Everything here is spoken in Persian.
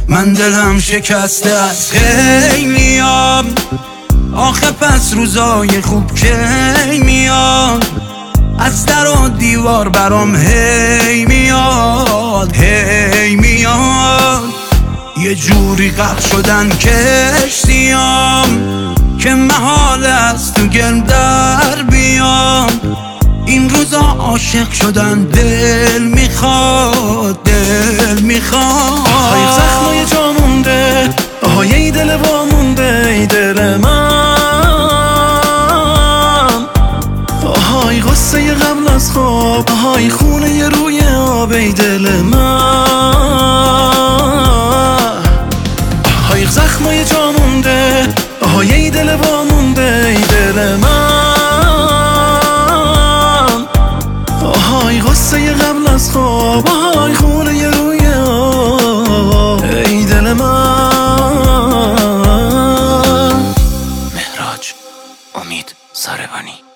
من دلم شکسته از خیلیام. آخه پس روزای خوب کی میاد؟ از در و دیوار برام هی میاد هی میاد. یه جوری غرق شدن کشتیام که محال است تو گل در بیام. این روزا عاشق شدن دل میخواد دل میخواد. های زخمای جا مونده، های ای دل وامونده، ای دل من. های غصه قبل از خواب، های خونه روی آب، ای دل من. های زخمای جا مونده، های ای دل وامونده، ای دل من. های غصه قبل از خواب، های خونه روی آب، ای دل من. مهراج، امید ساربانی.